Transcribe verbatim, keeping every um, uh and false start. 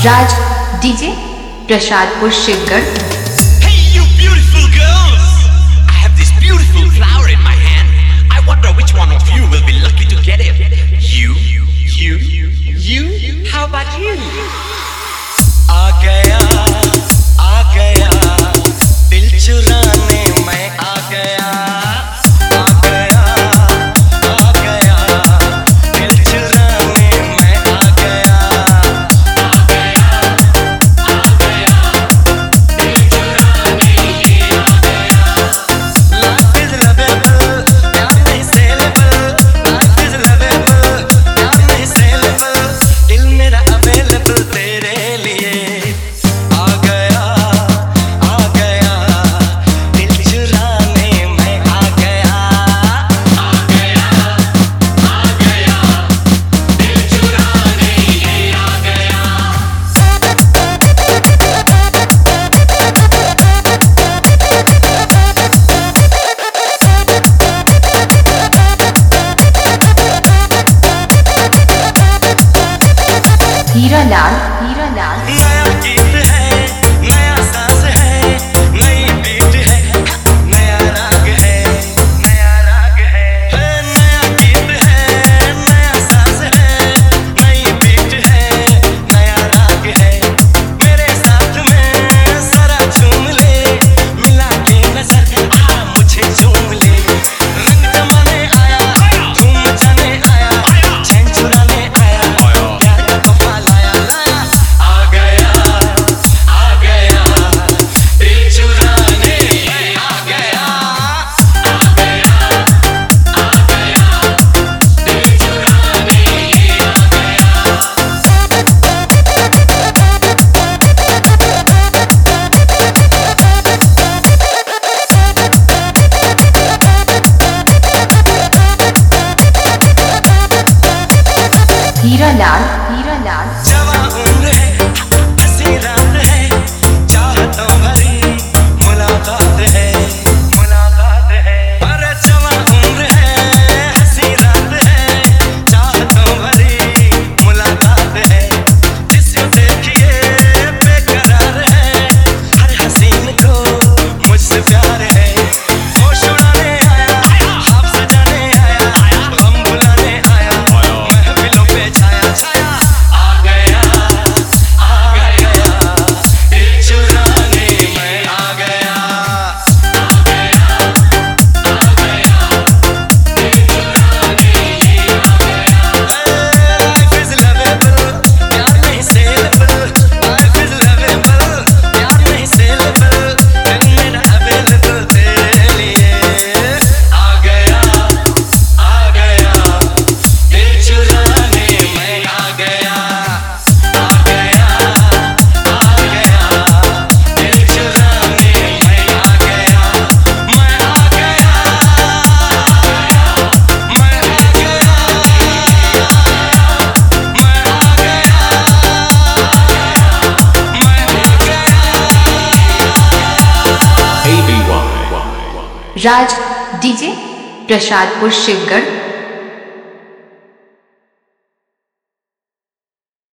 Raj DJ Prasadpur Shivgarh. Hey you beautiful girls, I have this beautiful flower in my hand. I wonder which one of you will be lucky to get it. You, you, you, you. How about you? आ गया, आ गया, दिल चुराने मैं आ गया। आ गया, आ गया, दिल चुराने मैं आ गया। आ गया, आ गया, दिल चुराने ये आ गया। Life is lovable, प्यार नहीं saleable। Life is lovable, प्यार नहीं saleable। दिल मेरा available तेरे लिए। आ गया, आ गया, दिल चुराने मैं आ गया। आ गया, आ गया, दिल चुराने ये आ गया। हीरा लाल हीरा लाल नया गीत है, नया सांस है, नई बीट है, नया राग है, नया राग है। नया गीत है, नया सांस है, नई बीट है, नया राग है। मेरे साथ में जरा झूम ले, मिला के नजर आ मुझे झूम ले। रंग जमाने आया, धूम मचाने आया, चैन चुराने आया, प्यार का तोहफा लाया लाया। आ गया, आ गया, दिल चुराने मैं आ गया। आ गया, आ गया, दिल चुराने ये आ गया। हीरा लाल हीरा लाल जवां उम्र है, हंसी रात है, चाहतों भरी मुलाकात है, मुलाकात है। अरे जवां उम्र है, हंसी रात है, चाहतों भरी मुलाकात है। जिसे देखिए बेकरार है, हर हसीन को मुझसे प्यार है। होश उड़ाने आया, ख्वाब सजाने आया, गम भुलाने आया, महफिलों पे छाया छाया। आ गया, आ गया, दिल चुराने मैं आ गया। आ गया, आ गया, दिल चुराने ये आ गया। Life is lovable, प्यार नहीं saleable। Life is lovable, प्यार नहीं saleable। दिल मेरा available तेरे लिए। आ गया, आ गया, दिल चुराने मैं आ गया। आ गया, आ गया, दिल चुराने मैं आ गया। मैं आ गया, मैं आ गया, मैं आ गया, मैं आ गया। राज डीजे प्रसादपुर शिवगढ़।